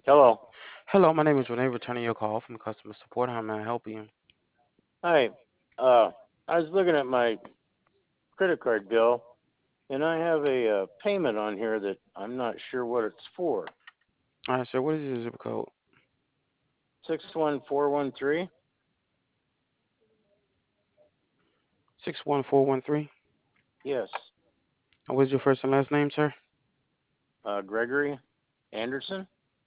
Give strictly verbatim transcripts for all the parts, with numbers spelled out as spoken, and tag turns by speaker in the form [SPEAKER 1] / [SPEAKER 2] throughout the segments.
[SPEAKER 1] Hello.
[SPEAKER 2] Hello, my name is Renee, returning your call from customer support. How may I help you?
[SPEAKER 1] Hi. Uh, I was looking at my credit card bill, and I have a uh, payment on here that I'm not sure what it's for.
[SPEAKER 2] All right, sir, what is your zip code?
[SPEAKER 1] Six one four one three.
[SPEAKER 2] six one four one three.
[SPEAKER 1] Yes.
[SPEAKER 2] And what is your first and last name, sir?
[SPEAKER 1] Uh, Gregory Anderson.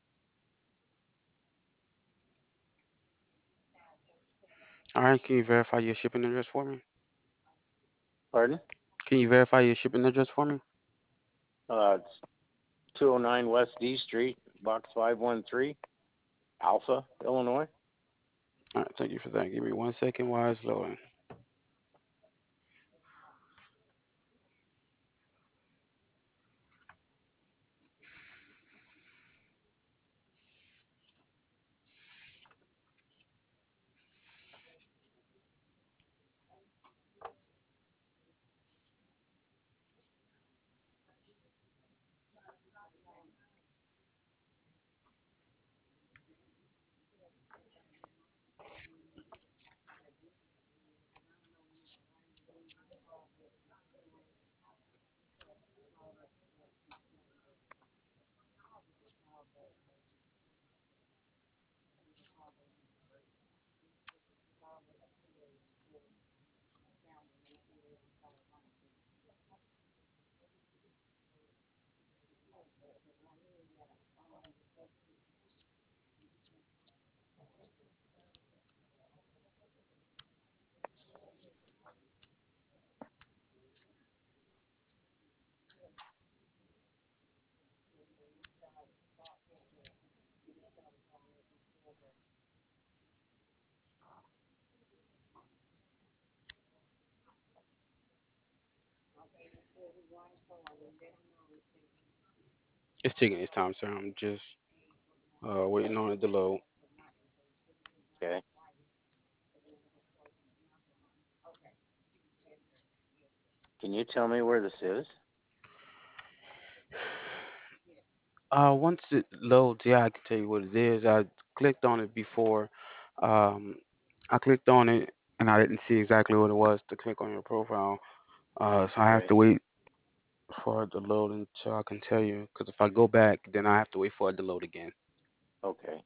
[SPEAKER 2] All right, can you verify your shipping address for me?
[SPEAKER 1] Pardon?
[SPEAKER 2] Can you verify your shipping address for me?
[SPEAKER 1] Uh, it's two oh nine West D Street, Box five one three, Alpha, Illinois.
[SPEAKER 2] All right, thank you for that. Give me one second while it's loading. It's taking its time, sir. I'm just uh, waiting on it to load.
[SPEAKER 1] Okay. Can you tell me where this is?
[SPEAKER 2] Uh, once it loads, yeah, I can tell you what it is. I clicked on it before. Um, I clicked on it and I didn't see exactly what it was to click on your profile. Uh, so I have
[SPEAKER 1] Okay.
[SPEAKER 2] to wait for it to load until I can tell you. Because if I go back, then I have to wait for it to load again.
[SPEAKER 1] Okay.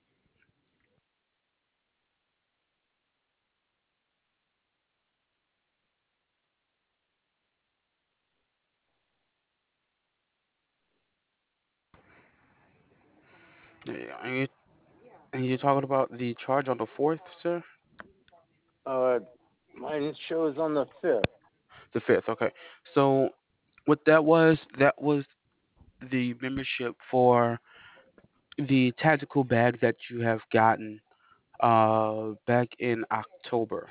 [SPEAKER 2] Yeah, and you and you're talking about the charge on the fourth, sir?
[SPEAKER 1] Uh, Mine shows on the fifth.
[SPEAKER 2] The fifth, okay. So what that was, that was the membership for the tactical bag that you have gotten uh back in October.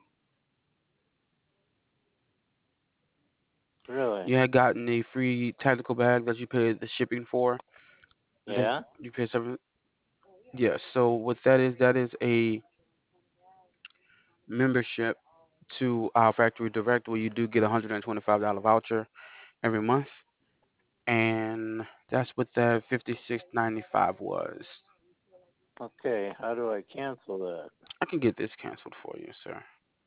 [SPEAKER 1] Really?
[SPEAKER 2] You had gotten a free tactical bag that you paid the shipping for. I think
[SPEAKER 1] Yeah.
[SPEAKER 2] you paid seven. Yes. So what that is, that is a membership to our factory direct where you do get a one hundred twenty-five dollars voucher every month, and that's what that fifty-six ninety-five was.
[SPEAKER 1] Okay. How do I cancel that?
[SPEAKER 2] I can get this canceled for you, sir.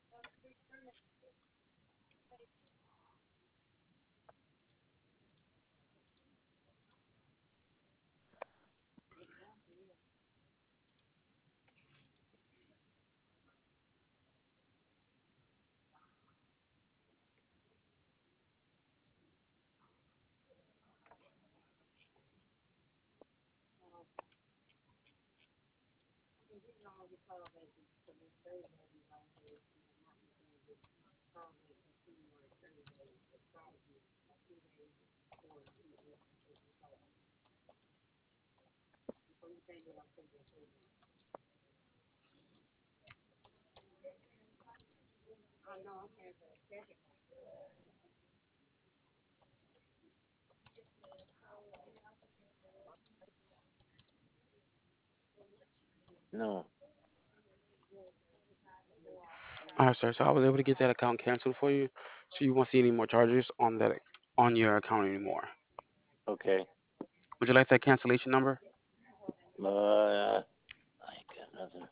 [SPEAKER 1] No.
[SPEAKER 2] All right, sir. So I was able to get that account canceled for you, so you won't see any more charges on that on your account anymore.
[SPEAKER 1] Okay.
[SPEAKER 2] Would you like that cancellation number?
[SPEAKER 1] Uh, I ain't got nothing.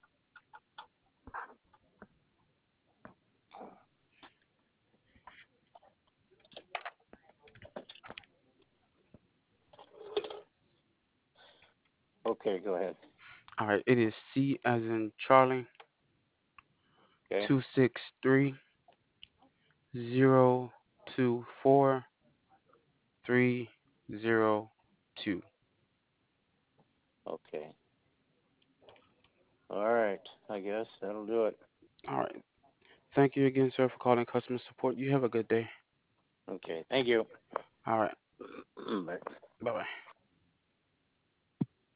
[SPEAKER 1] Okay, go ahead.
[SPEAKER 2] All right, it is C as in Charlie,
[SPEAKER 1] Okay.
[SPEAKER 2] two six three zero two four three zero two.
[SPEAKER 1] Okay. All right. I guess that'll do it.
[SPEAKER 2] All right. Thank you again, sir, for calling customer support. You have a good day.
[SPEAKER 1] Okay. Thank you.
[SPEAKER 2] All right.
[SPEAKER 1] Bye.
[SPEAKER 2] Bye bye.